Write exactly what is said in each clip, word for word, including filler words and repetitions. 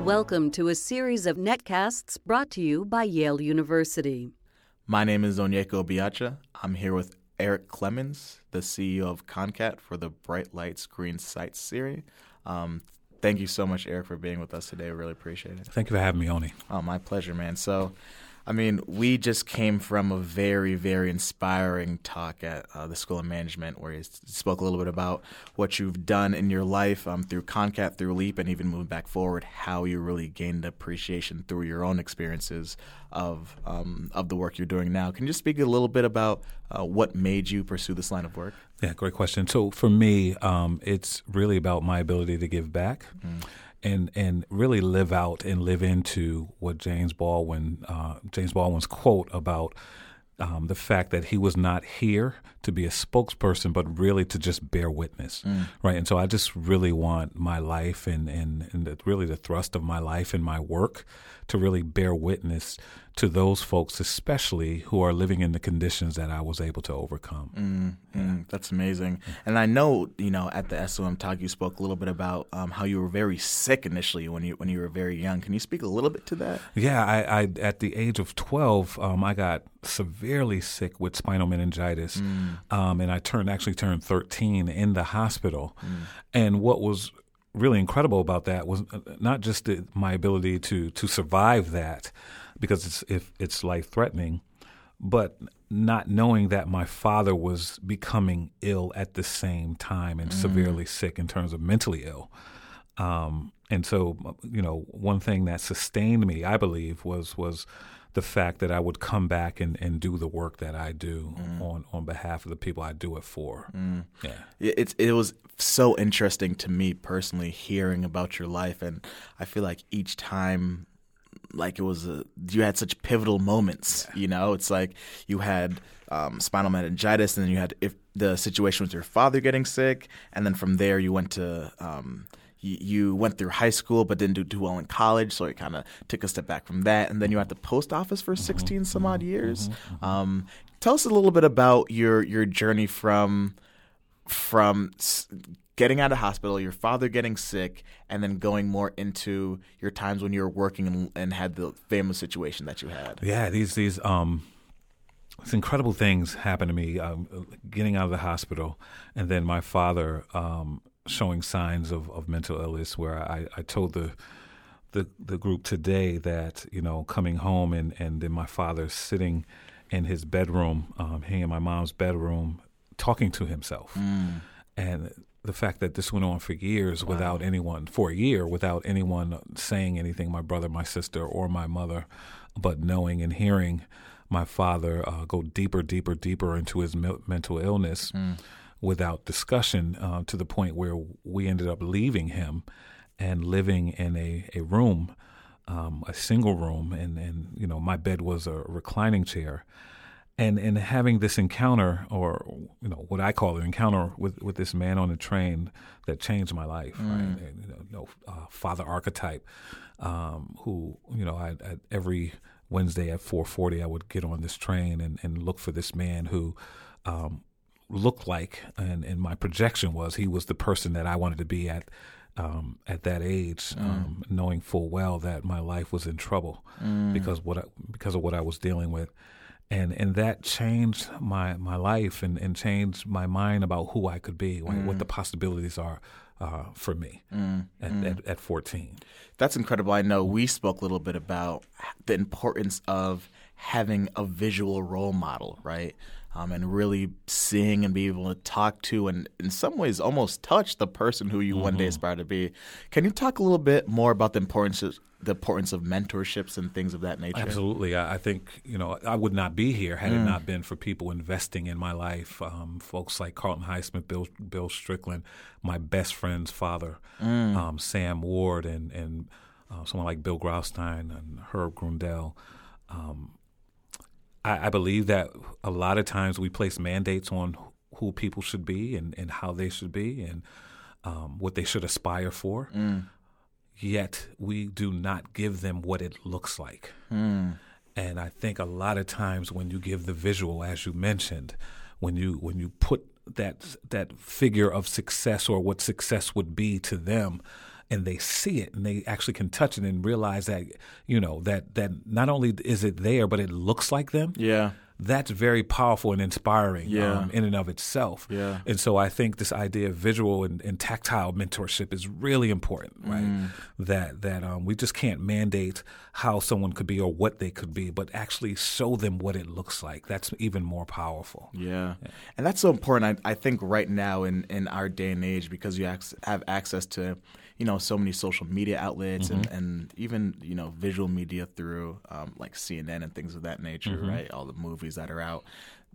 Welcome to a series of netcasts brought to you by Yale University. My name is Onyeko Biacha. I'm here with Eric Clemens, the C E O of Concat for the Bright Lights Green Sights series. Um, thank you so much, Eric, for being with us today. I really appreciate it. Thank you for having me, Oni. Oh, my pleasure, man. So, I mean, we just came from a very, very inspiring talk at uh, the School of Management where you spoke a little bit about what you've done in your life um, through Concat, through LEAP, and even moving back forward, how you really gained appreciation through your own experiences of um, of the work you're doing now. Can you just speak a little bit about uh, what made you pursue this line of work? Yeah, great question. So for me, um, it's really about my ability to give back. Mm. And and really live out and live into what James Baldwin, uh, James Baldwin's quote about um, the fact that he was not here to be a spokesperson, but really to just bear witness, mm. right? And so I just really want my life and and, and the, really the thrust of my life and my work to really bear witness to those folks, especially who are living in the conditions that I was able to overcome. Mm, mm, that's amazing. And I know, you know, at the S O M talk, you spoke a little bit about um, how you were very sick initially when you when you were very young. Can you speak a little bit to that? Yeah, I, I at the age of twelve, um, I got severely sick with spinal meningitis, mm. um, and I turned actually turned thirteen in the hospital. Mm. And what was really incredible about that was not just the, my ability to to survive that, because it's if it's life threatening, but not knowing that my father was becoming ill at the same time and mm. severely sick in terms of mentally ill. Um, and so, you know, one thing that sustained me, I believe, was was the fact that I would come back and, and do the work that I do mm. on, on behalf of the people I do it for. Mm. Yeah, it, it was so interesting to me personally hearing about your life, and I feel like each time, like it was a, you had such pivotal moments. Yeah. You know, it's like you had um, spinal meningitis, and then you had if the situation with your father getting sick, and then from there you went to. Um, You, you went through high school but didn't do too well in college, so it kind of took a step back from that. And then you were at the post office for sixteen some odd years. Mm-hmm. Um, tell us a little bit about your your journey from from getting out of hospital, your father getting sick, and then going more into your times when you were working and, and had the famous situation that you had. Yeah, these these um. These incredible things happened to me, um, getting out of the hospital, and then my father um, showing signs of, of mental illness. Where I, I told the, the the group today that, you know, coming home and, and then my father sitting in his bedroom, um, he in my mom's bedroom, talking to himself, mm. and the fact that this went on for years wow. without anyone, for a year without anyone saying anything, my brother, my sister, or my mother, but knowing and hearing my father uh, go deeper, deeper, deeper into his me- mental illness mm. without discussion, uh, to the point where we ended up leaving him and living in a, a room, um, a single room, and, and you know my bed was a reclining chair, and and having this encounter, or you know what I call an encounter with, with this man on the train that changed my life, mm. right? And, you know, uh, father archetype, um, who you know I, I every Wednesday at four forty, I would get on this train and, and look for this man who um, looked like, and, and my projection was he was the person that I wanted to be at um, at that age, mm. um, knowing full well that my life was in trouble mm. because what I, because of what I was dealing with. And and that changed my, my life and, and changed my mind about who I could be, mm. what the possibilities are uh, for me mm. At, mm. At, at fourteen. That's incredible. I know we spoke a little bit about the importance of having a visual role model, right? Um, and really seeing and be able to talk to and in some ways almost touch the person who you mm-hmm. one day aspire to be. Can you talk a little bit more about the importance of, the importance of mentorships and things of that nature? Absolutely. I, I think, you know, I would not be here had mm. it not been for people investing in my life, um, folks like Carlton Highsmith, Bill, Bill Strickland, my best friend's father, mm. um, Sam Ward, and, and uh, someone like Bill Graustein and Herb Grundell. Um, I, I believe that a lot of times we place mandates on who people should be and, and how they should be and um, what they should aspire for. Mm. Yet we do not give them what it looks like. Mm. And I think a lot of times when you give the visual, as you mentioned, when you when you put that that figure of success or what success would be to them and they see it and they actually can touch it and realize that, you know, that, that not only is it there, but it looks like them. Yeah. That's very powerful and inspiring Yeah. um, in and of itself. Yeah. And so I think this idea of visual and, and tactile mentorship is really important, right? Mm. That that um, we just can't mandate how someone could be or what they could be, but actually show them what it looks like. That's even more powerful. Yeah. yeah. And that's so important, I, I think, right now in, in our day and age, because you ac- have access to, you know, so many social media outlets Mm-hmm. and, and even, you know, visual media through um, like C N N and things of that nature, Mm-hmm. right? All the movies that are out.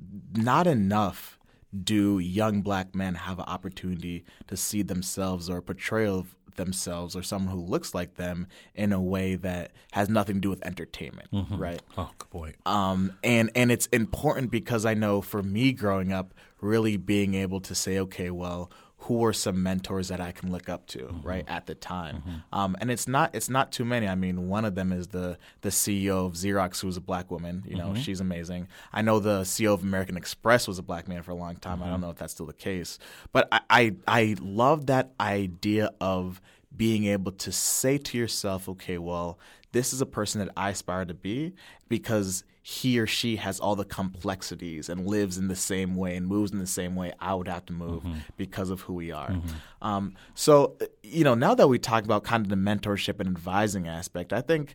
Not enough do young black men have an opportunity to see themselves or a portrayal of themselves or someone who looks like them in a way that has nothing to do with entertainment, Mm-hmm. right? Oh, good point. Um, and, and it's important because I know for me growing up, really being able to say, okay, well, who are some mentors that I can look up to, mm-hmm. right, at the time? Mm-hmm. Um, and it's not it's not too many. I mean, one of them is the the C E O of Xerox, who's a black woman. You know, mm-hmm. she's amazing. I know the C E O of American Express was a black man for a long time. Mm-hmm. I don't know if that's still the case. But I, I, I love that idea of being able to say to yourself, okay, well, this is a person that I aspire to be because he or she has all the complexities and lives in the same way and moves in the same way I would have to move mm-hmm. because of who we are. Mm-hmm. Um, so, you know, now that we talk about kind of the mentorship and advising aspect, I think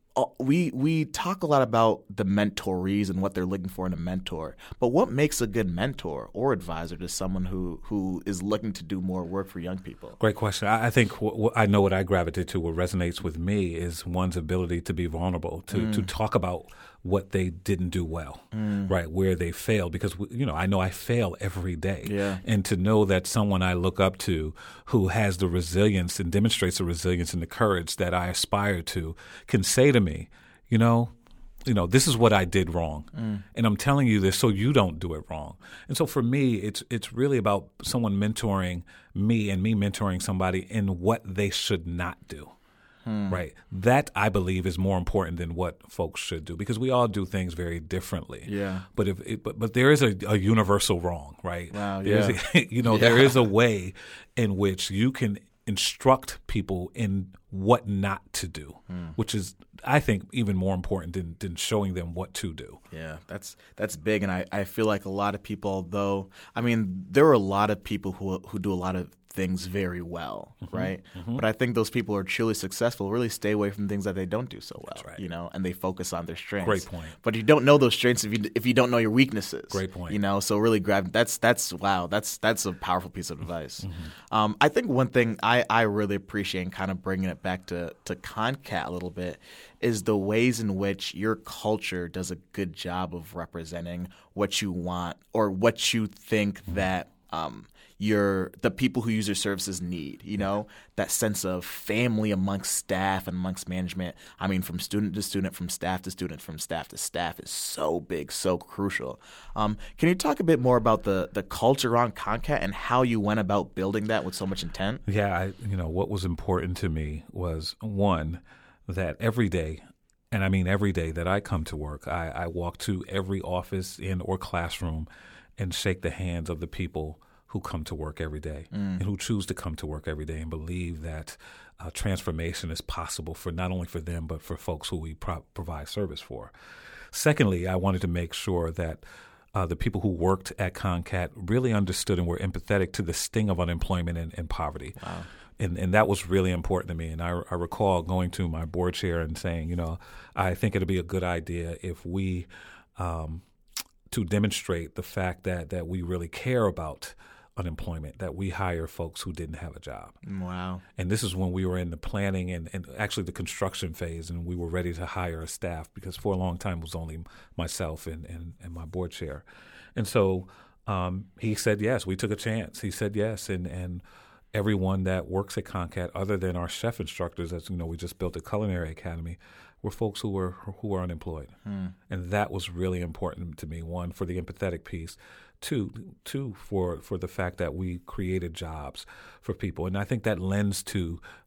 we we talk a lot about the mentorees and what they're looking for in a mentor. But what makes a good mentor or advisor to someone who, who is looking to do more work for young people? Great question. I, I think w- w- I know what I gravitate to, what resonates with me is one's ability to be vulnerable, to, mm. to talk about what they didn't do well, mm. right, where they failed. Because, you know, I know I fail every day. Yeah. And to know that someone I look up to who has the resilience and demonstrates the resilience and the courage that I aspire to can say to me, you know, you know, this is what I did wrong. Mm. And I'm telling you this so you don't do it wrong. And so for me, it's it's really about someone mentoring me and me mentoring somebody in what they should not do. Hmm. Right. That, I believe, is more important than what folks should do because we all do things very differently. Yeah. But if it, but but there is a, a universal wrong, right? Wow. There's Yeah. A, you know, yeah. there is a way in which you can instruct people in what not to do, hmm. which is, I think, even more important than, than showing them what to do. Yeah, that's that's big, and I, I feel like a lot of people, though, I mean, there are a lot of people who who do a lot of things very well, mm-hmm, right? Mm-hmm. But I think those people who are truly successful really stay away from things that they don't do so well, That's right. you know, and they focus on their strengths. Great point. But you don't know those strengths if you if you don't know your weaknesses. Great point. You know, so really grab that's that's wow, that's that's a powerful piece of advice. Mm-hmm. Um, I think one thing I, I really appreciate, and kind of bringing it back to to CONCAT a little bit, is the ways in which your culture does a good job of representing what you want or what you think mm-hmm. that um, your the people who use your services need. You know, that sense of family amongst staff and amongst management. I mean, from student to student, from staff to student, from staff to staff is so big, so crucial. Um, can you talk a bit more about the the culture on CONCAT and how you went about building that with so much intent? Yeah, I, you know, what was important to me was, one, that every day, and I mean every day that I come to work, I, I walk to every office and or classroom and shake the hands of the people who come to work every day mm. and who choose to come to work every day and believe that uh, transformation is possible for not only for them but for folks who we pro- provide service for. Secondly, I wanted to make sure that uh, the people who worked at CONCAT really understood and were empathetic to the sting of unemployment and, and poverty. Wow. And, and that was really important to me. And I, I recall going to my board chair and saying, you know, I think it'd be a good idea if we, um, to demonstrate the fact that, that we really care about unemployment, that we hire folks who didn't have a job. Wow. And this is when we were in the planning and, and actually the construction phase, and we were ready to hire a staff because for a long time it was only myself and, and, and my board chair. And so um, he said yes. We took a chance. He said yes. And, and everyone that works at CONCAT, other than our chef instructors, as you know, we just built a culinary academy, were folks who were who were unemployed. Hmm. And that was really important to me, one, for the empathetic piece, two, two for, for the fact that we created jobs for people. And I think that lends to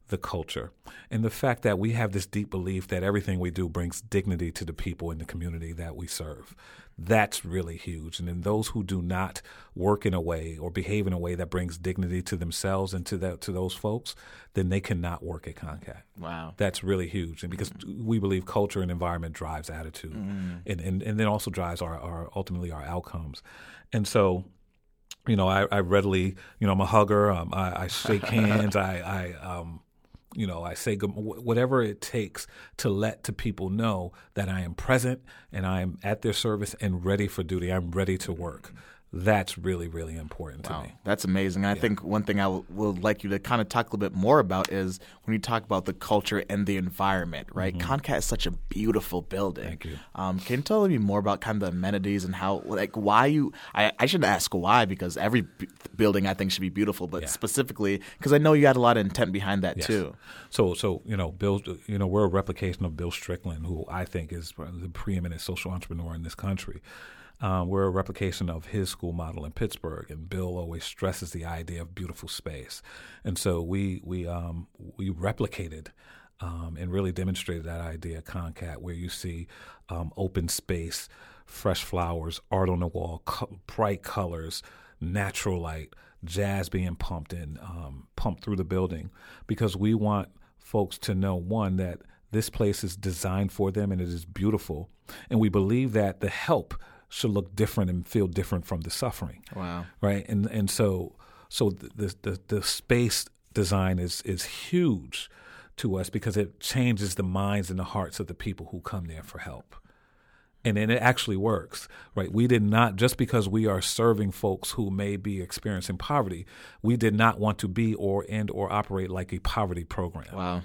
the culture, and the fact that we have this deep belief that everything we do brings dignity to the people in the community that we serve. That's really huge. And then those who do not work in a way or behave in a way that brings dignity to themselves and to that to those folks, then they cannot work at Concat. Wow. That's really huge. And because mm. we believe culture and environment drives attitude mm. and, and, and then also drives our, our ultimately our outcomes. And so, you know, I, I readily, you know, I'm a hugger. Um, I, I shake hands. I, I um, you know, I say good, whatever it takes to let to people know that I am present and I am at their service and ready for duty. I'm ready to work. That's really, really important wow. to me. That's amazing. And I yeah. think one thing I w- would like you to kind of talk a little bit more about is when you talk about the culture and the environment, right? Mm-hmm. Concat is such a beautiful building. Thank you. Um, can you tell me more about kind of the amenities and how, like, why you, I, I shouldn't ask why because every b- building I think should be beautiful, but yeah. specifically, because I know you had a lot of intent behind that yes. too. So, so you know, Bill, you know, we're a replication of Bill Strickland, who I think is the preeminent social entrepreneur in this country. Um, we're a replication of his school model in Pittsburgh, and Bill always stresses the idea of beautiful space. And so we we um, we replicated um, and really demonstrated that idea at Concat, where you see um, open space, fresh flowers, art on the wall, co- bright colors, natural light, jazz being pumped in, um, pumped through the building, because we want folks to know, one, that this place is designed for them and it is beautiful, and we believe that the help should look different and feel different from the suffering. Wow. Right. And and so so the the, the space design is is huge to us because it changes the minds and the hearts of the people who come there for help. And and it actually works. Right. We did not, just because we are serving folks who may be experiencing poverty, we did not want to be or and or operate like a poverty program. Wow.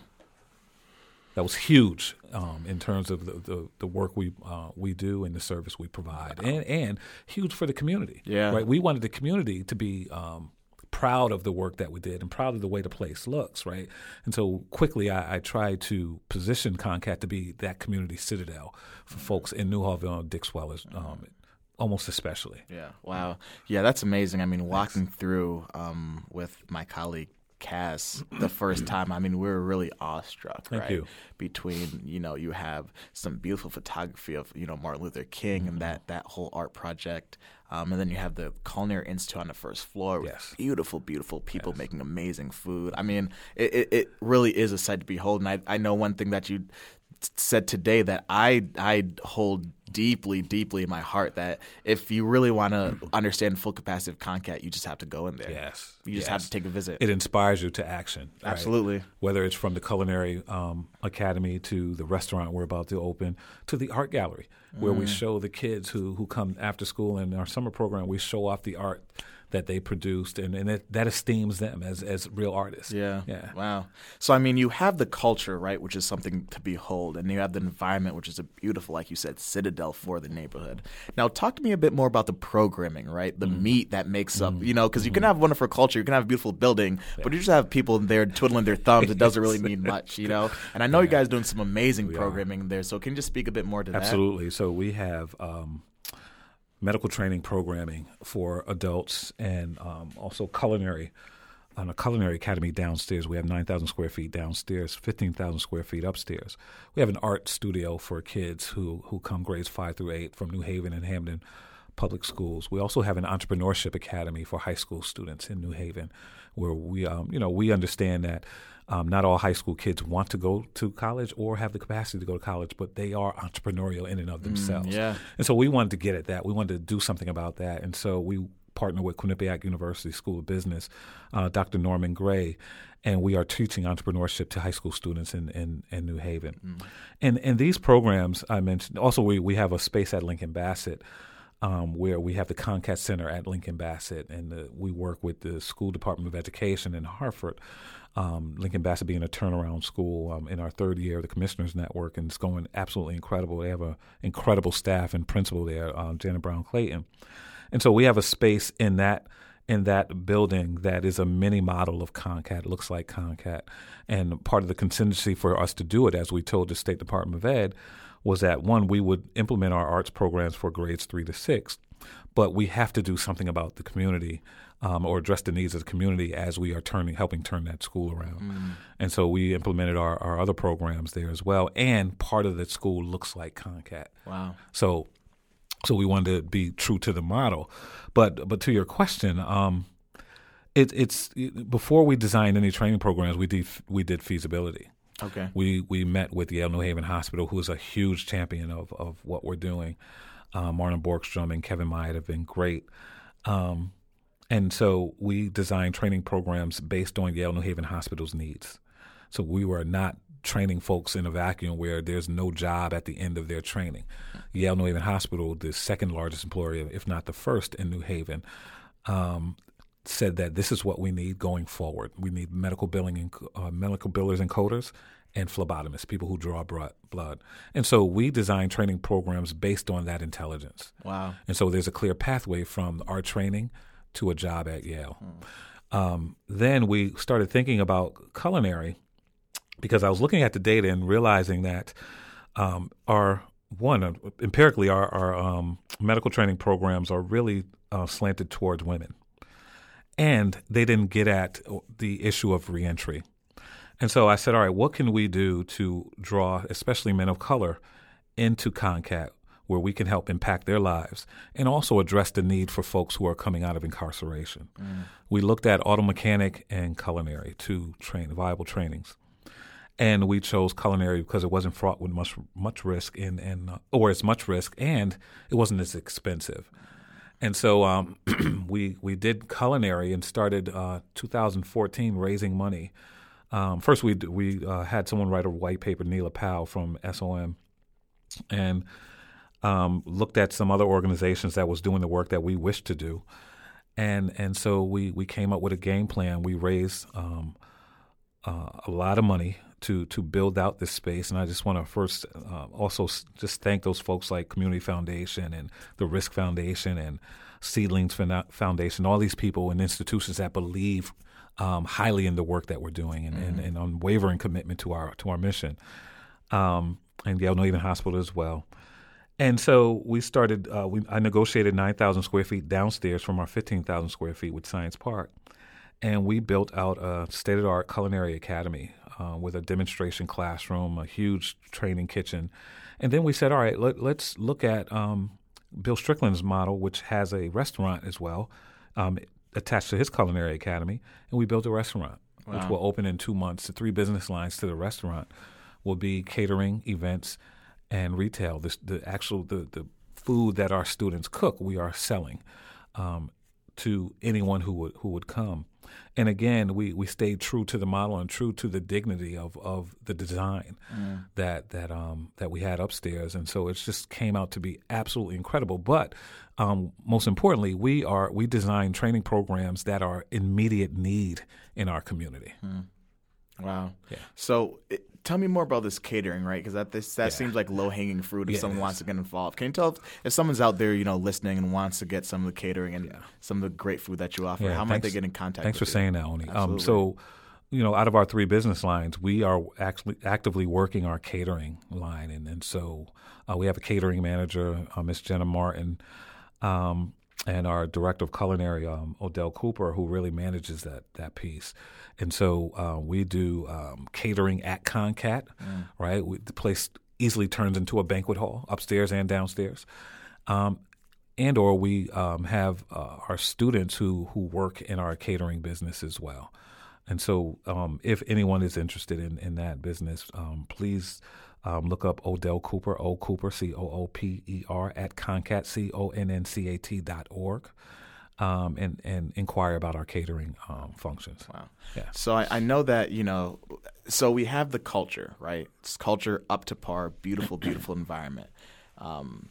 That was huge um, in terms of the, the, the work we uh, we do and the service we provide, and and huge for the community. Yeah, right. We wanted the community to be um, proud of the work that we did and proud of the way the place looks, right? And so quickly, I, I tried to position Concat to be that community citadel for folks in Newhallville and Dix-Wellers, um, almost especially. Yeah. Wow. Yeah, that's amazing. I mean, walking Thanks. through um, with my colleague Cass the first time, I mean, we were really awestruck, Thank right? You. Between, you know, you have some beautiful photography of, you know, Martin Luther King mm-hmm. and that, that whole art project. Um, and then you have the Culinary Institute on the first floor with yes. beautiful, beautiful people yes. making amazing food. I mean, it, it, it really is a sight to behold. And I, I know one thing that you said today that I I hold deeply, deeply in my heart, that if you really want to understand the full capacity of Concat, you just have to go in there. Yes. You just yes. have to take a visit. It inspires you to action. Right? Absolutely. Whether it's from the Culinary um, Academy to the restaurant we're about to open to the art gallery, where mm. we show the kids who, who come after school in our summer program, we show off the art that they produced, and, and it, that esteems them as, as real artists. Yeah. Yeah. Wow. So, I mean, you have the culture, right, which is something to behold, and you have the environment, which is a beautiful, like you said, citadel for the neighborhood. Now, talk to me a bit more about the programming, right, the mm. meat that makes up, mm. you know, because you mm. can have wonderful culture, you can have a beautiful building, yeah. but you just have people there twiddling their thumbs. It doesn't really mean much, you know? And I know yeah. you guys are doing some amazing we programming are. there, so can you just speak a bit more to Absolutely. that? Absolutely. So we have um, medical training programming for adults, and um, also culinary, on a culinary academy downstairs. We have nine thousand square feet downstairs, fifteen thousand square feet upstairs. We have an art studio for kids who, who come grades five through eight from New Haven and Hamden public schools. We also have an entrepreneurship academy for high school students in New Haven, where we, um, you know, we understand that Um, not all high school kids want to go to college or have the capacity to go to college, but they are entrepreneurial in and of themselves. Mm, yeah. And so we wanted to get at that. We wanted to do something about that. And so we partnered with Quinnipiac University School of Business, uh, Doctor Norman Gray, and we are teaching entrepreneurship to high school students in, in, in New Haven. Mm. And and these programs I mentioned, also we, we have a space at Lincoln Bassett, Um, where we have the Concat Center at Lincoln Bassett, and the, we work with the School Department of Education in Hartford, um, Lincoln Bassett being a turnaround school um, in our third year of the Commissioners Network, and it's going absolutely incredible. They have an incredible staff and principal there, um, Janet Brown Clayton. And so we have a space in that in that building that is a mini model of Concat. It looks like Concat. And part of the contingency for us to do it, as we told the State Department of Ed, was that, one, we would implement our arts programs for grades three to six, but we have to do something about the community um, or address the needs of the community as we are turning, helping turn that school around. Mm. And so we implemented our, our other programs there as well. And part of the school looks like CONCAT. Wow. So, so we wanted to be true to the model. But, but to your question, um, it, it's before we designed any training programs, we did we did feasibility. Okay. We we met with Yale New Haven Hospital, who is a huge champion of, of what we're doing. Um, Martin Borgstrom and Kevin Myatt have been great. Um, and so we designed training programs based on Yale New Haven Hospital's needs. So we were not training folks in a vacuum where there's no job at the end of their training. Yale New Haven Hospital, the second largest employer, if not the first in New Haven, um, said that this is what we need going forward. We need medical billing and uh, medical billers and coders and phlebotomists, people who draw blood. And so we design training programs based on that intelligence. Wow. And so there's a clear pathway from our training to a job at Yale. Hmm. Um, then we started thinking about culinary because I was looking at the data and realizing that um, our, one, uh, empirically, our, our um, medical training programs are really uh, slanted towards women. And they didn't get at the issue of reentry. And so I said, all right, what can we do to draw, especially men of color, into CONCAT where we can help impact their lives and also address the need for folks who are coming out of incarceration? Mm. We looked at auto mechanic and culinary, two train, viable trainings. And we chose culinary because it wasn't fraught with much much risk, and, and uh, or as much risk, and it wasn't as expensive. And so um, we we did culinary and started uh, two thousand fourteen raising money. Um, first, we we uh, had someone write a white paper, Neela Powell from S O M, and um, looked at some other organizations that was doing the work that we wished to do. And and so we, we came up with a game plan. We raised um, uh, a lot of money to to build out this space. And I just want to first uh, also just thank those folks like Community Foundation and the Risk Foundation and Seedlings Foundation, all these people and institutions that believe um, highly in the work that we're doing and, mm-hmm. and, and unwavering commitment to our to our mission. Um, and Yale New Haven Hospital as well. And so we started, uh, we, I negotiated nine thousand square feet downstairs from our fifteen thousand square feet with Science Park. And we built out a state-of-the-art culinary academy uh, with a demonstration classroom, a huge training kitchen. And then we said, all right, let, let's look at um, Bill Strickland's model, which has a restaurant as well, um, attached to his culinary academy. And we built a restaurant, wow. which will open in two months. The three business lines to the restaurant will be catering, events, and retail. The, the actual the, the food that our students cook, we are selling um, to anyone who would who would come. And again, we, we stayed true to the model and true to the dignity of, of the design mm. that that um, that we had upstairs. And so it just came out to be absolutely incredible. But um, most importantly, we are we design training programs that are immediate need in our community. Mm. Wow. Yeah. So it, tell me more about this catering, right? Because that this, that yeah. seems like low-hanging fruit if yeah, someone wants to get involved. Can you tell if, if someone's out there, you know, listening and wants to get some of the catering and yeah. some of the great food that you offer, yeah, how might they get in contact Thanks with for you? saying that, Oni. Um, so, you know, out of our three business lines, we are actually actively working our catering line. And, and so uh, we have a catering manager, uh, Miss Jenna Martin, um, and our director of culinary, um, Odell Cooper, who really manages that that piece. And so uh, we do um, catering at CONCAT, mm. right? We, the place easily turns into a banquet hall, upstairs and downstairs. Um, and or we um, have uh, our students who, who work in our catering business as well. And so um, if anyone is interested in, in that business, um, please um, look up Odell Cooper, O Cooper, C O O P E R, at CONCAT, C O N N C A T dot org. Um, and, and inquire about our catering um, functions. Wow. Yeah. So I, I know that, you know, so we have the culture, right? It's culture up to par, beautiful, beautiful environment. Um,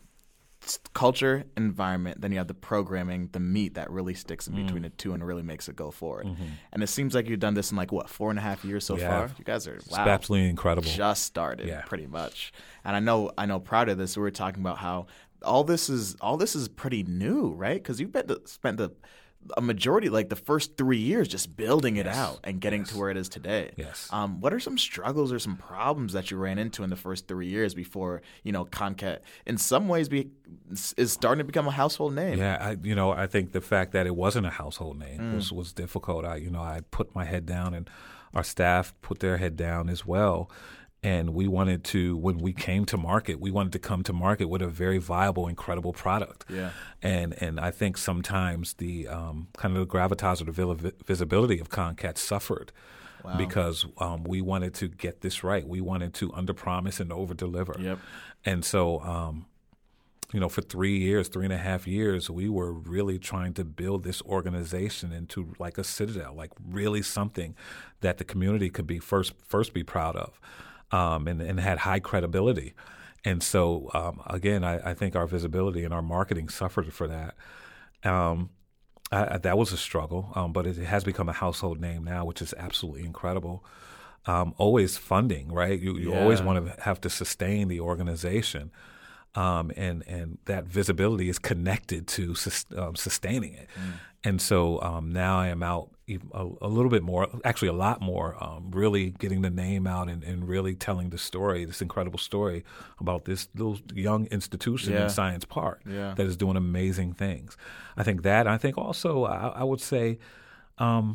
culture, environment, then you have the programming, the meat that really sticks in between mm. the two and really makes it go forward. Mm-hmm. And it seems like you've done this in like, what, four and a half years so we far? Have. You guys are, wow. It's absolutely incredible. Just started, yeah. pretty much. And I know, I know prior to this, we were talking about how all this is all this is pretty new, right? Because you've been to, spent the a majority, like the first three years, just building it Yes. out and getting Yes. to where it is today. Yes. Um, what are some struggles or some problems that you ran into in the first three years before, you know, Concat in some ways be, is starting to become a household name? Yeah, I, you know, I think the fact that it wasn't a household name mm. was, was difficult. I, you know, I put my head down and our staff put their head down as well. And we wanted to, when we came to market, we wanted to come to market with a very viable, incredible product. Yeah. And and I think sometimes the um, kind of the gravitas or the visibility of Concat suffered wow. because um, we wanted to get this right. We wanted to underpromise and overdeliver. Yep. And so, um, you know, for three years, three and a half years, we were really trying to build this organization into like a citadel, like really something that the community could be first first be proud of. Um, and, and had high credibility. And so, um, again, I, I think our visibility and our marketing suffered for that. Um, I, I, that was a struggle, um, but it has become a household name now, which is absolutely incredible. Um, always funding, right? You, you yeah. always want to have to sustain the organization. Um, and, and that visibility is connected to sus- um, sustaining it. Mm. And so um, now I am out even a, a little bit more, actually a lot more, um, really getting the name out and, and really telling the story, this incredible story about this little young institution yeah. in Science Park yeah. that is doing amazing things. I think that, I think also I, I would say um,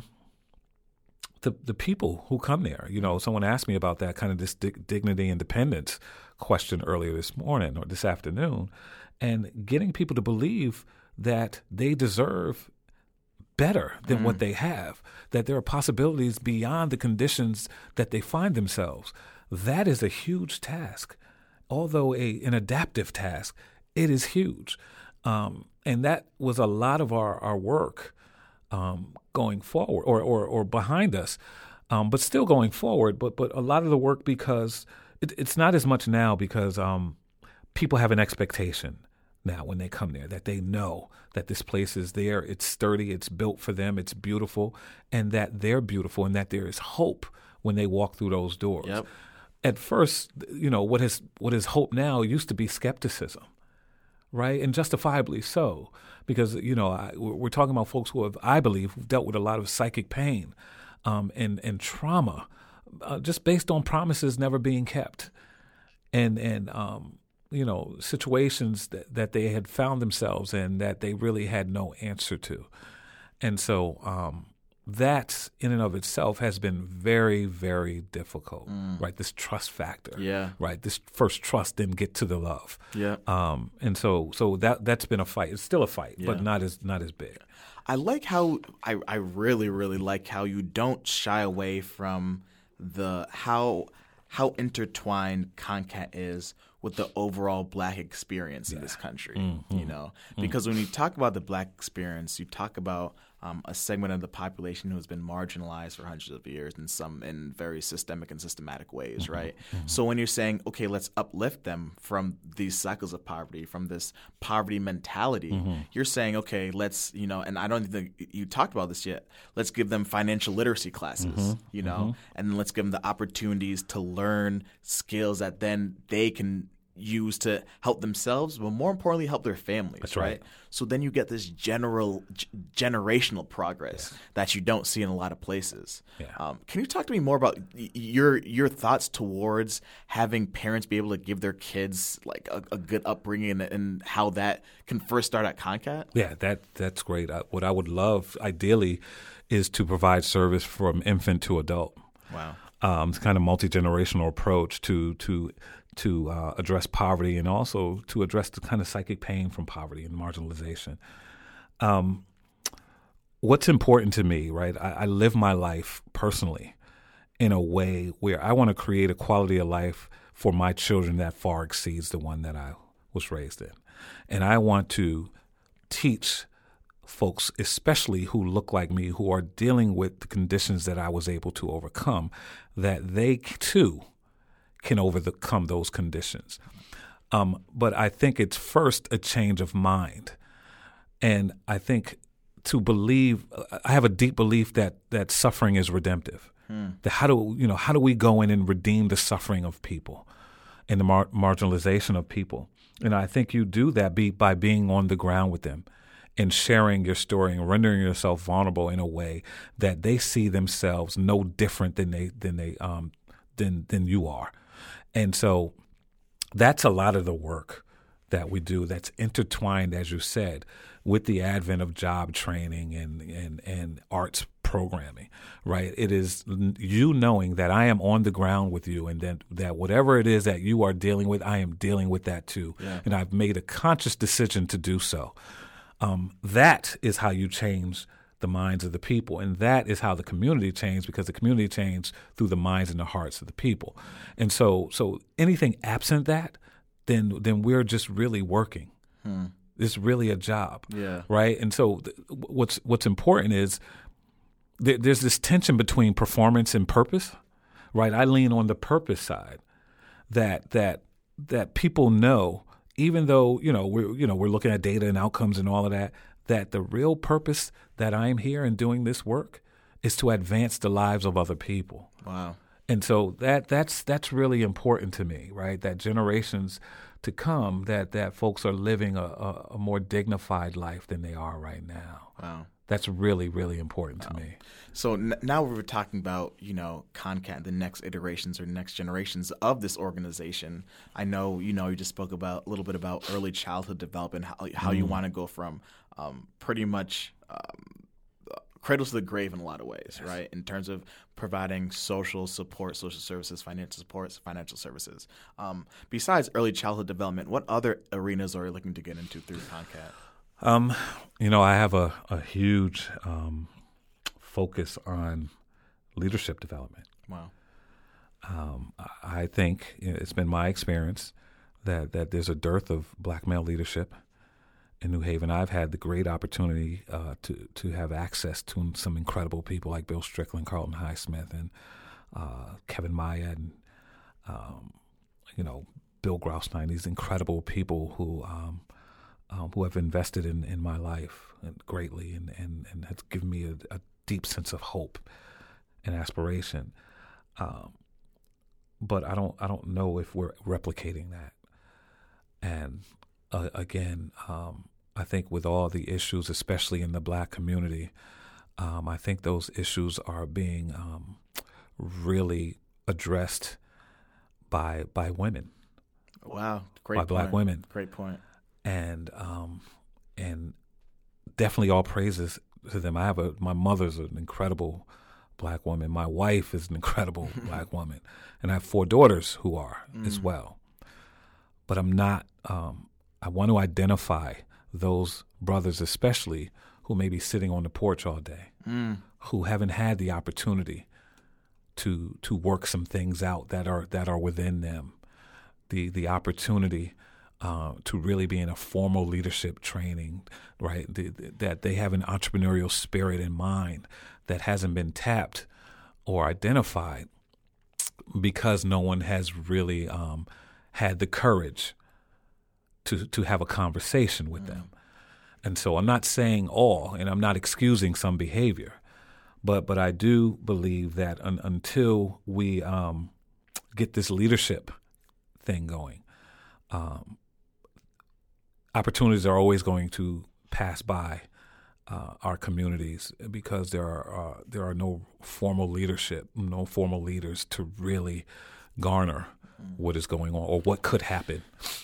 the the people who come there. You know, someone asked me about that kind of this dig- dignity independence question earlier this morning or this afternoon, and getting people to believe that they deserve better than mm. what they have, that there are possibilities beyond the conditions that they find themselves. That is a huge task. Although a an adaptive task, it is huge. Um, and that was a lot of our, our work um, going forward or, or, or behind us, um, but still going forward. But but a lot of the work because it, it's not as much now because um, people have an expectation now when they come there that they know that this place is there, it's sturdy, it's built for them, it's beautiful, and that they're beautiful and that there is hope when they walk through those doors. Yep. At first, you know, what is what is hope now used to be skepticism, right? And justifiably so, because, you know, I, we're talking about folks who have, I believe, who've dealt with a lot of psychic pain um, and, and trauma uh, just based on promises never being kept. And, and um, you know, situations that, that they had found themselves in that they really had no answer to. And so um, that in and of itself has been very, very difficult, mm. right? This trust factor, yeah, right? This first trust, then get to the love, yeah. Um, and so, so that that's been a fight. It's still a fight, yeah. but not as not as big. I like how I I really really like how you don't shy away from the how how intertwined Concat is with the overall Black experience yeah. in this country, mm-hmm. you know, because mm-hmm. when you talk about the Black experience, you talk about um, a segment of the population who has been marginalized for hundreds of years in some in very systemic and systematic ways, mm-hmm. right? Mm-hmm. So when you're saying, okay, let's uplift them from these cycles of poverty, from this poverty mentality, mm-hmm. you're saying, okay, let's, you know, and I don't think you talked about this yet, let's give them financial literacy classes, mm-hmm. you know, mm-hmm. and then let's give them the opportunities to learn skills that then they can use to help themselves, but more importantly, help their families. That's right. right? So then you get this general g- generational progress yes. that you don't see in a lot of places. Yeah. Um, can you talk to me more about y- your your thoughts towards having parents be able to give their kids like a, a good upbringing and, and how that can first start at Concat? Yeah, that that's great. I, what I would love, ideally, is to provide service from infant to adult. Wow. Um, it's kind of multi-generational approach to to to uh, address poverty and also to address the kind of psychic pain from poverty and marginalization. Um, what's important to me, right? I, I live my life personally in a way where I want to create a quality of life for my children that far exceeds the one that I was raised in. And I want to teach folks, especially who look like me, who are dealing with the conditions that I was able to overcome, that they too can overcome those conditions. Um, but I think it's first a change of mind. And I think to believe, I have a deep belief that that suffering is redemptive. Hmm. That how do you know how do we go in and redeem the suffering of people and the mar- marginalization of people? And I think you do that be, by being on the ground with them in sharing your story and rendering yourself vulnerable in a way that they see themselves no different than they than they um than than you are. And so that's a lot of the work that we do that's intertwined, as you said, with the advent of job training and, and, and arts programming, right? It is you knowing that I am on the ground with you and that, that whatever it is that you are dealing with, I am dealing with that too. Yeah. And I've made a conscious decision to do so. Um, that is how you change the minds of the people. And that is how the community changed, because the community changed through the minds and the hearts of the people. And so so anything absent that, then then we're just really working. Hmm. It's really a job, Yeah. right? And so th- what's what's important is th- there's this tension between performance and purpose, right? I lean on the purpose side, that that that people know, even though you know we're you know we're looking at data and outcomes and all of that, that the real purpose that I'm here and doing this work is to advance the lives of other people. Wow. And so that that's that's really important to me, right? That generations to come, that that folks are living a, a, a more dignified life than they are right now. Wow. That's really, really important to Wow. me. So n- now we're talking about, you know, CONCAT, the next iterations or next generations of this organization. I know, you know, you just spoke about a little bit about early childhood development, how, how you want to go from um, pretty much um, cradle to the grave in a lot of ways, Yes. right? In terms of providing social support, social services, financial support, financial services. Um, besides early childhood development, what other arenas are you looking to get into through CONCAT? Um, you know, I have a, a huge um, focus on leadership development. Wow. Um, I think you know, it's been my experience that, that there's a dearth of black male leadership in New Haven. I've had the great opportunity uh, to to have access to some incredible people like Bill Strickland, Carlton Highsmith, and uh, Kevin Maya, and um, you know Bill Graustein. These incredible people who um, um, who have invested in, in my life greatly and and, and has given me a, a deep sense of hope and aspiration. Um, but I don't I don't know if we're replicating that. And Uh, again, um, I think with all the issues, especially in the black community, um, I think those issues are being um, really addressed by by women. Wow. Great By point. black women. Great point. And um, and definitely all praises to them. I have a my mother's an incredible black woman. My wife is an incredible black woman, and I have four daughters who are mm. as well. But I'm not. Um, I want to identify those brothers, especially who may be sitting on the porch all day, mm. who haven't had the opportunity to to work some things out that are that are within them, the the opportunity uh, to really be in a formal leadership training, right? The, the, that they have an entrepreneurial spirit in mind that hasn't been tapped or identified because no one has really um, had the courage to to have a conversation with mm. them. And so I'm not saying all, and I'm not excusing some behavior, but but I do believe that un, until we um, get this leadership thing going, um, opportunities are always going to pass by uh, our communities because there are uh, there are no formal leadership, no formal leaders to really garner mm. what is going on or what could happen.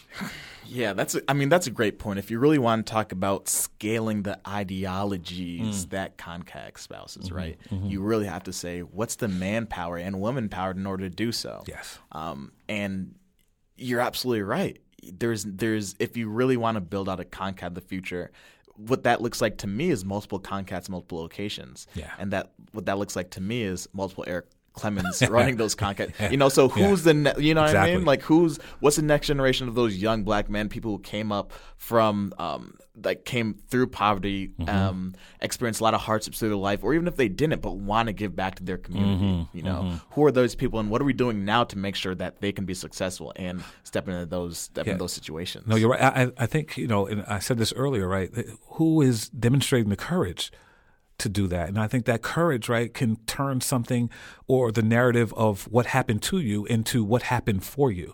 Yeah, that's. A, I mean, that's a great point. If you really want to talk about scaling the ideologies mm. that CONCAT espouses, mm-hmm, right? Mm-hmm. You really have to say what's the manpower and woman power in order to do so. Yes. Um, and you're absolutely right. There's, there's. If you really want to build out a CONCAT in the future, what that looks like to me is multiple CONCATs, multiple locations. Yeah. And that what that looks like to me is multiple Eric Clemens running those CONCAT. Yeah. You know, so who's yeah. the ne- you know exactly. what I mean? Like who's what's the next generation of those young black men, people who came up from um like came through poverty, mm-hmm. um, experienced a lot of hardships through their life, or even if they didn't, but want to give back to their community. Mm-hmm. You know, mm-hmm. who are those people, and what are we doing now to make sure that they can be successful and step into those step yeah. into those situations? No, you're right. I, I think you know, and I said this earlier, right? Who is demonstrating the courage to do that? And I think that courage, right, can turn something or the narrative of what happened to you into what happened for you.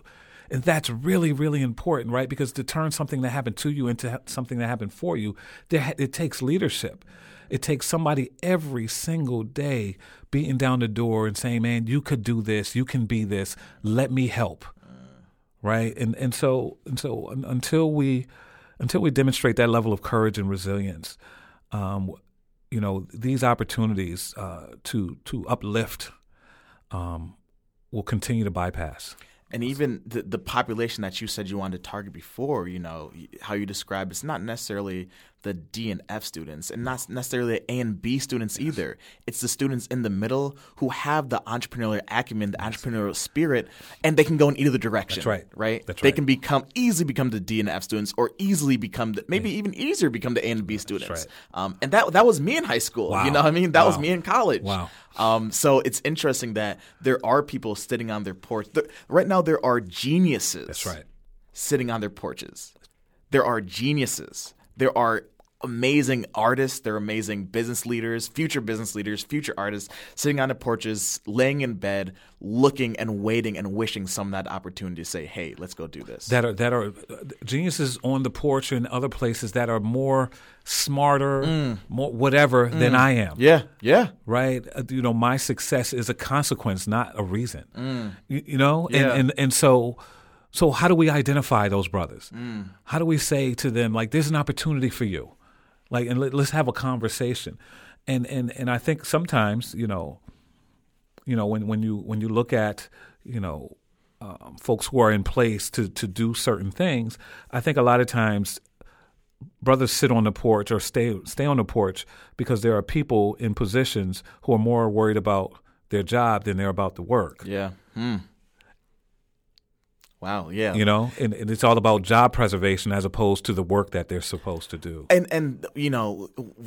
And that's really, really important, right? Because to turn something that happened to you into something that happened for you, there, it takes leadership. It takes somebody every single day beating down the door and saying, man, you could do this. You can be this. Let me help. Right. And and so and so until we until we demonstrate that level of courage and resilience, um, you know, these opportunities uh, to to uplift um, will continue to bypass. And even the, the population that you said you wanted to target before, you know, how you describe it's not necessarily the D and F students and not necessarily the A and B students either. It's the students in the middle who have the entrepreneurial acumen, the entrepreneurial spirit, and they can go in either direction. That's right. Right? That's they right. can become easily become the D and F students or easily become the, maybe even easier become the A and B students. That's right. Um, and that that was me in high school. Wow. You know what I mean? That Wow. was me in college. Wow. Um, so it's interesting that there are people sitting on their porch. There, right now there are geniuses. That's right. Sitting on their porches. There are geniuses. There are amazing artists. There are amazing business leaders, future business leaders, future artists sitting on their porches, laying in bed, looking and waiting and wishing some of that opportunity to say, hey, let's go do this. That are that are geniuses on the porch and other places that are more smarter, mm. more whatever mm. than I am. Yeah, yeah. Right? Uh, you know, my success is a consequence, not a reason. Mm. You, you know? Yeah. And, and and so so how do we identify those brothers? Mm. How do we say to them, like, there's an opportunity for you? Like, and let, let's have a conversation. And and and I think sometimes, you know, you know, when, when you when you look at, you know, um, folks who are in place to to do certain things, I think a lot of times brothers sit on the porch or stay stay on the porch because there are people in positions who are more worried about their job than they're about the work. Yeah. Hmm. Wow, yeah. You know, and, and it's all about job preservation as opposed to the work that they're supposed to do. And, and you know,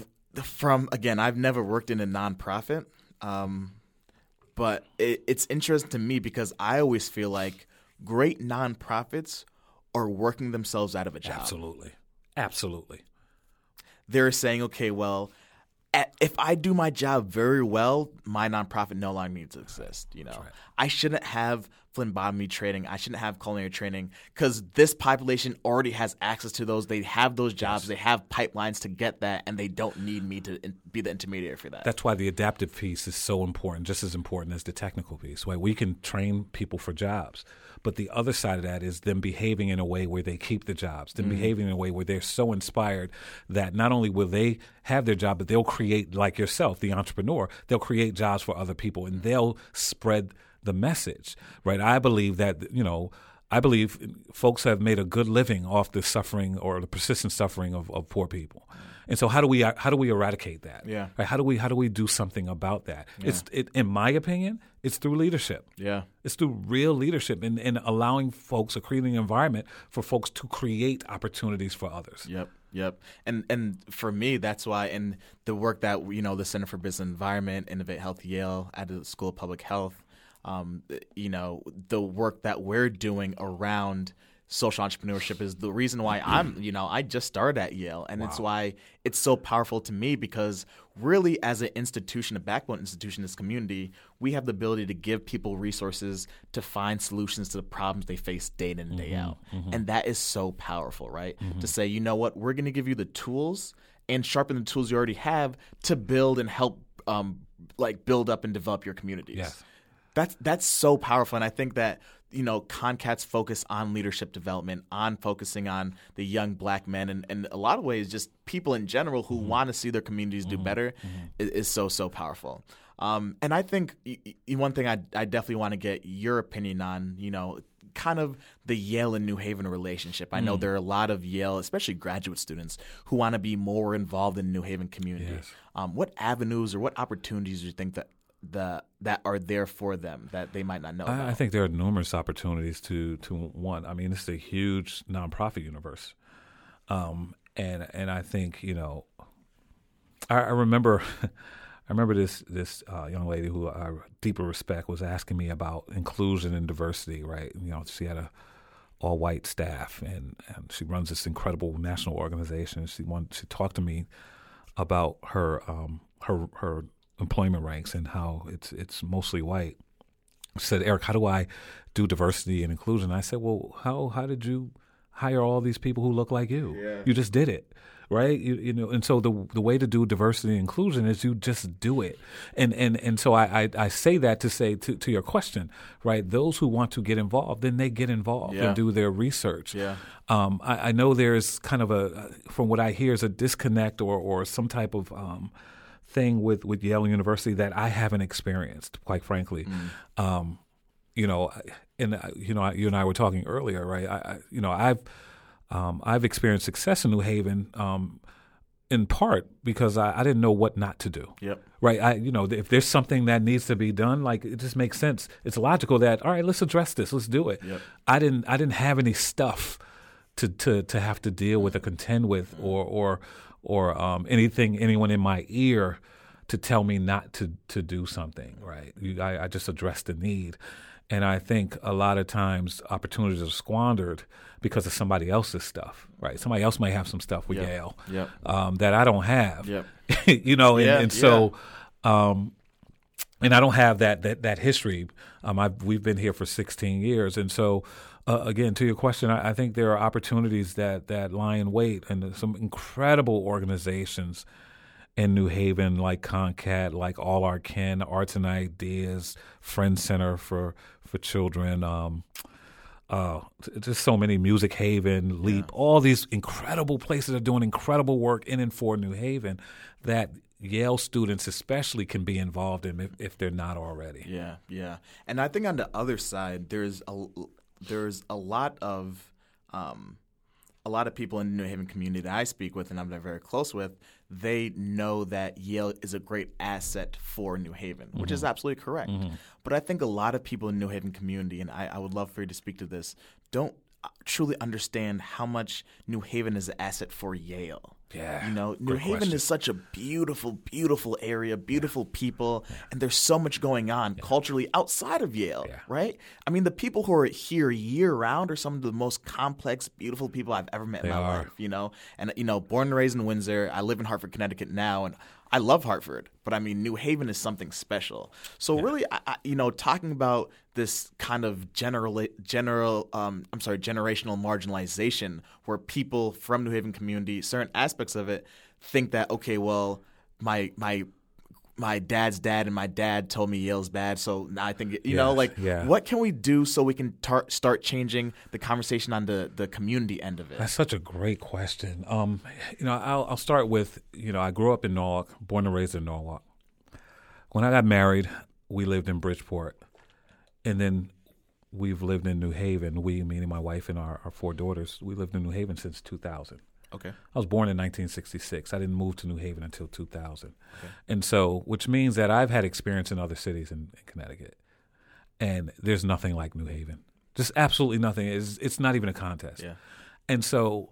from, again, I've never worked in a nonprofit, um, but it, it's interesting to me because I always feel like great nonprofits are working themselves out of a job. Absolutely. Absolutely. They're saying, okay, well, if I do my job very well, my nonprofit no longer needs to exist. You know, right. I shouldn't have phlebotomy training. I shouldn't have culinary training because this population already has access to those. They have those jobs. Yes. They have pipelines to get that, and they don't need me to in, be the intermediary for that. That's why the adaptive piece is so important, just as important as the technical piece. Right? We can train people for jobs, but the other side of that is them behaving in a way where they keep the jobs, them mm. behaving in a way where they're so inspired that not only will they have their job, but they'll create, like yourself, the entrepreneur, they'll create jobs for other people, and they'll spread the message, right? I believe that, you know, I believe folks have made a good living off the suffering or the persistent suffering of, of poor people. And so how do we how do we eradicate that? Yeah. Right? How do we how do we do something about that? Yeah. It's it, in my opinion, it's through leadership. Yeah. It's through real leadership and, and allowing folks, or creating an environment for folks to create opportunities for others. Yep. Yep. And and for me, that's why in the work that, you know, the Center for Business Environment, Innovate Health Yale at the School of Public Health, um, you know, the work that we're doing around social entrepreneurship is the reason why I'm, you know, I just started at Yale. And wow. It's why it's so powerful to me because really as an institution, a backbone institution in this community, we have the ability to give people resources to find solutions to the problems they face day in and day mm-hmm, out. Mm-hmm. And that is so powerful, right? Mm-hmm. To say, you know what, we're going to give you the tools and sharpen the tools you already have to build and help um, like build up and develop your communities. Yes. That's that's so powerful. And I think that, you know, CONCAT's focus on leadership development, on focusing on the young black men, and, and a lot of ways just people in general who mm-hmm. want to see their communities do mm-hmm. better mm-hmm. is, is so, so powerful. Um, and I think y- y- one thing I, I definitely want to get your opinion on, you know, kind of the Yale and New Haven relationship. I know mm. there are a lot of Yale, especially graduate students, who want to be more involved in the New Haven community. Yes. Um, what avenues or what opportunities do you think that the that are there for them that they might not know about? I, I think there are numerous opportunities to to one. I mean, it's a huge nonprofit universe, um, and and I think you know, I, I remember, I remember this this uh, young lady who I deeply respect was asking me about inclusion and diversity. Right, you know, she had a all white staff, and, and she runs this incredible national organization. She wanted she talked to me about her um, her her. employment ranks and how it's it's mostly white. said, Eric, how do I do diversity and inclusion? I said, well, how how did you hire all these people who look like you? Yeah. You just did it. Right, you, you know, and so the the way to do diversity and inclusion is you just do it, and and and so I I, I say that to say to, to your question, right? Those who want to get involved, then they get involved Yeah. and do their research. Yeah. Um, I, I know there's kind of a, from what I hear, is a disconnect or or some type of um, thing with, with Yale University that I haven't experienced, quite frankly. Mm. Um, you know, and you know, you and I were talking earlier, right? I, I you know, I've Um, I've experienced success in New Haven, um, in part because I, I didn't know what not to do. Yep. Right. I, you know, if there's something that needs to be done, like it just makes sense. It's logical that all right, let's address this. Let's do it. Yep. I didn't. I didn't have any stuff to to to have to deal with or contend with, or or or um, anything anyone in my ear to tell me not to to do something. Right. You, I, I just addressed the need. And I think a lot of times opportunities are squandered because of somebody else's stuff, right? Somebody else may have some stuff with Yep. Yale Yep. Um, that I don't have, Yep. you know, and, Yeah, and so, um, and I don't have that that that history. Um, I've, we've been here for sixteen years, and so uh, again, to your question, I, I think there are opportunities that that lie in wait, and there's some incredible organizations in New Haven, like CONCAT, like All Our Kin, Arts and Ideas, Friends Center for for Children, um, uh, just so many, Music Haven, Leap, yeah. all these incredible places are doing incredible work in and for New Haven that Yale students especially can be involved in if, if they're not already. Yeah, yeah. And I think on the other side, there's a, there's a lot of um, a lot of people in the New Haven community that I speak with and I'm very close with, they know that Yale is a great asset for New Haven, which mm-hmm. is absolutely correct. Mm-hmm. But I think a lot of people in the New Haven community, and I, I would love for you to speak to this, don't truly understand how much New Haven is an asset for Yale. Yeah, you know, New Great Haven question. is such a beautiful, beautiful area, beautiful yeah. people, yeah. and there's so much going on yeah. culturally outside of Yale, yeah. right? I mean, the people who are here year-round are some of the most complex, beautiful people I've ever met they in my are. life, you know? And, you know, born and raised in Windsor, I live in Hartford, Connecticut now, and I love Hartford, but I mean, New Haven is something special. So yeah. really, I, I, you know, talking about this kind of general, general, um, I'm sorry, generational marginalization, where people from New Haven community, certain aspects of it, think that okay, well, my my my dad's dad and my dad told me Yale's bad, so now I think you yes. know, like, yeah. what can we do so we can tar- start changing the conversation on the the community end of it? That's such a great question. Um, you know, I'll, I'll start with, you know, I grew up in Norwalk, born and raised in Norwalk. When I got married, we lived in Bridgeport, and then we've lived in New Haven. We, meaning my wife and our, our four daughters, we lived in New Haven since two thousand. Okay. I was born in nineteen sixty-six. I didn't move to New Haven until two thousand. Okay. And so, which means that I've had experience in other cities in, in Connecticut. And there's nothing like New Haven. Just absolutely nothing. It's, it's not even a contest. Yeah. And so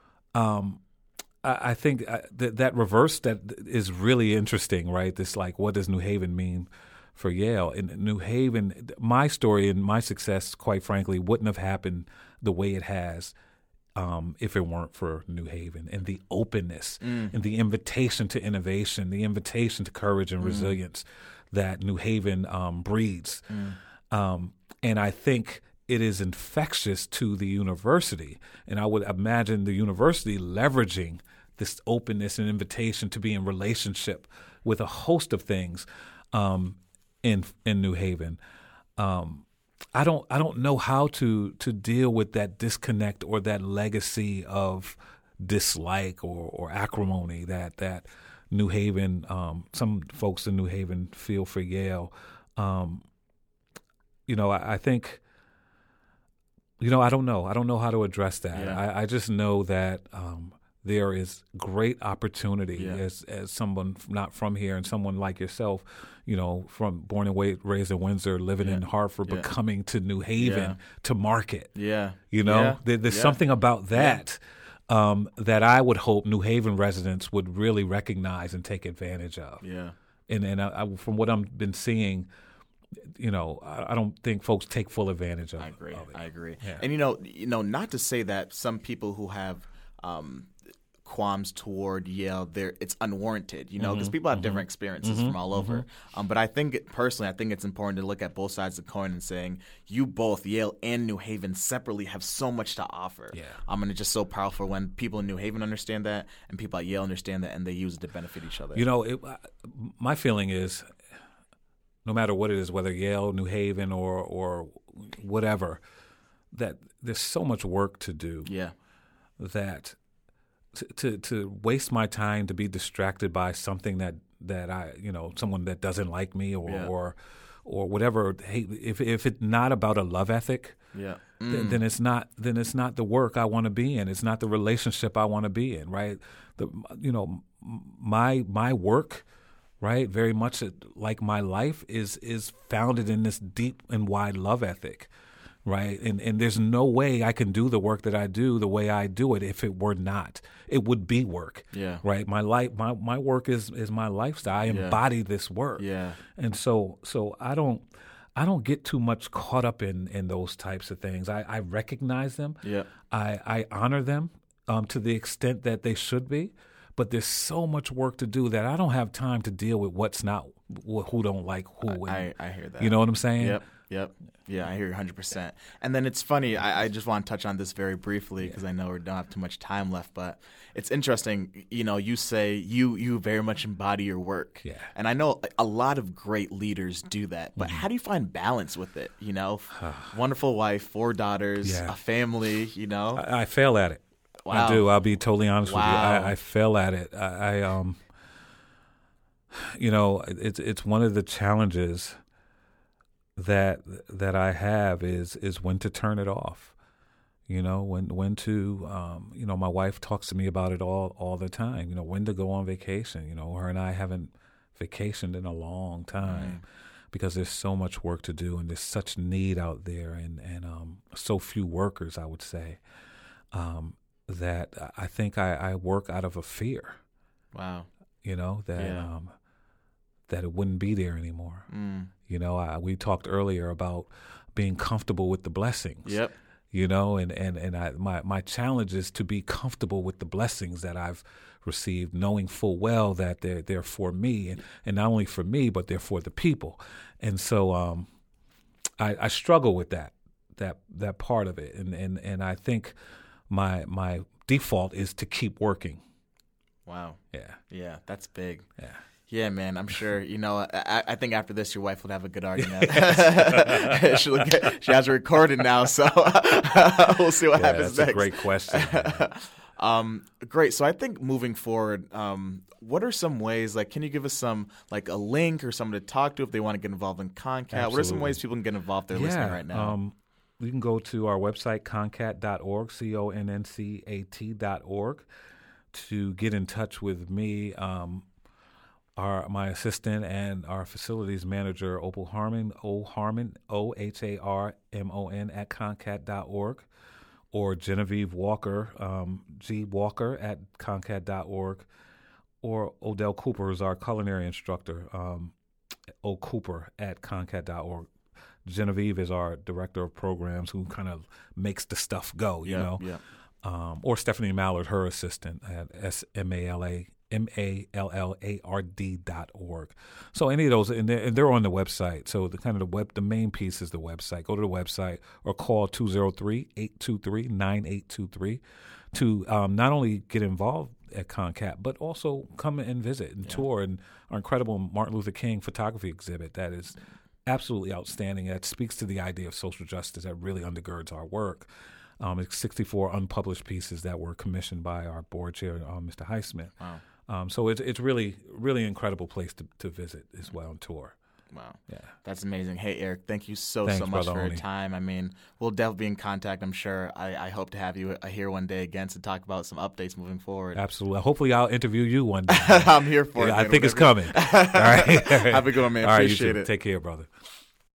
um, I, I think that that reverse that is really interesting, right? This, like, what does New Haven mean for Yale? In New Haven, my story and my success, quite frankly, wouldn't have happened the way it has Um, if it weren't for New Haven and the openness mm. and the invitation to innovation, the invitation to courage and mm. resilience that New Haven um, breeds. Mm. Um, and I think it is infectious to the university. And I would imagine the university leveraging this openness and invitation to be in relationship with a host of things um, in in New Haven. Um I don't I don't know how to to deal with that disconnect or that legacy of dislike or, or acrimony that that New Haven, um, some folks in New Haven feel for Yale. Um, you know, I, I think, you know, I don't know. I don't know how to address that. Yeah. I, I just know that um, there is great opportunity yeah. as as someone not from here and someone like yourself, you know, from born and raised in Windsor, living yeah. in Hartford, yeah. but coming to New Haven yeah. to market. Yeah. You know, yeah. there, there's yeah. something about that yeah. um, that I would hope New Haven residents would really recognize and take advantage of. Yeah. And and I, I, from what I've been seeing, you know, I, I don't think folks take full advantage of, I agree. of it. I agree. Yeah. And, you know, you know, not to say that some people who have um, qualms toward Yale, there it's unwarranted, you know, because Mm-hmm. people have Mm-hmm. different experiences Mm-hmm. from all over. Mm-hmm. Um, but I think it, personally, I think it's important to look at both sides of the coin and saying you both, Yale and New Haven, separately have so much to offer. Yeah. Um, and it's just so powerful when people in New Haven understand that and people at Yale understand that, and they use it to benefit each other. You know, it, my feeling is, no matter what it is, whether Yale, New Haven, or or whatever, that there's so much work to do. Yeah. That to, to to waste my time to be distracted by something that, that I you know someone that doesn't like me or Yeah. or or whatever. Hey, if if it's not about a love ethic, Yeah. then, then it's not then it's not the work I want to be in. It's not the relationship I want to be in. Right. The you know my my work. Right, very much like my life is is founded in this deep and wide love ethic, right? And and there's no way I can do the work that I do the way I do it if it were not. It would be work. Yeah. Right. My life, my, my work is is my lifestyle. I Yeah. embody this work. Yeah. And so so I don't I don't get too much caught up in, in those types of things. I, I recognize them. Yeah. I, I honor them um, to the extent that they should be. But there's so much work to do that I don't have time to deal with what's not, who don't like who. I, I hear that. You know what I'm saying? Yep, yep. Yeah, I hear you one hundred percent. And then it's funny, I, I just want to touch on this very briefly because I know we don't have too much time left, but it's interesting, you know, you say you you very much embody your work. Yeah. And I know a lot of great leaders do that, but Mm-hmm. how do you find balance with it, you know? Wonderful wife, four daughters, Yeah. a family, you know? I, I fail at it. Wow. I do. I'll be totally honest with you. Wow. I, I fail at it. I, I um, you know, it's it's one of the challenges that that I have is is when to turn it off. You know, when when to, um, you know, my wife talks to me about it all all the time. You know, when to go on vacation. You know, her and I haven't vacationed in a long time. Because there's so much work to do and there's such need out there and, and um, so few workers, I would say. Um, that I think I, I work out of a fear, Wow. you know, that Yeah. um, that it wouldn't be there anymore. Mm. You know, I, we talked earlier about being comfortable with the blessings. Yep. You know, and, and, and I, my, my challenge is to be comfortable with the blessings that I've received, knowing full well that they're, they're for me, and, and not only for me, but they're for the people. And so um, I, I struggle with that, that that part of it. And, and, and I think my my default is to keep working. Wow. Yeah. Yeah, that's big. Yeah. Yeah, man. I'm sure. You know, I, I think after this, your wife would have a good argument. She'll get, she has it recorded now, so we'll see what Yeah, happens that's next. a great question. um, great. So I think moving forward, um, what are some ways? Like, can you give us some, like, a link or someone to talk to if they want to get involved in Concat? What are some Absolutely. ways people can get involved? They're yeah, listening right now. Um, you can go to our website, concat dot org, C O N N C A T dot org, to get in touch with me, um, our my assistant, and our facilities manager, Opal Harmon, O Harmon, O H A R M O N, at concat dot org, or Genevieve Walker, um, G Walker, at concat dot org, or Odell Cooper is our culinary instructor, um, O Cooper at concat dot org. Genevieve is our director of programs who kind of makes the stuff go, you yeah, know. Yeah. Um, or Stephanie Mallard, her assistant, at S M A L A M A L L A R D dot org. So any of those, and they're, and they're on the website. So the kind of the web, the main piece is the website. Go to the website or call two oh three, eight two three, nine eight two three to um, not only get involved at Concat, but also come and visit and Yeah. tour and our incredible Martin Luther King photography exhibit that is absolutely outstanding. That speaks to the idea of social justice that really undergirds our work. Um, it's sixty-four unpublished pieces that were commissioned by our board chair, uh, Mister Highsmith. Wow. Um, so it's it's really really incredible place to, to visit as well and tour. Wow. Yeah. That's amazing. Hey, Eric, thank you so, Thanks, so much Brother for your Oni. time. I mean, we'll definitely be in contact, I'm sure. I, I hope to have you uh, here one day again to talk about some updates moving forward. Absolutely. Hopefully, I'll interview you one day. I'm here for it. Yeah, I man, think it's whatever. coming. All right. Have a good one, man. All right, you Appreciate too. it. Take care, brother.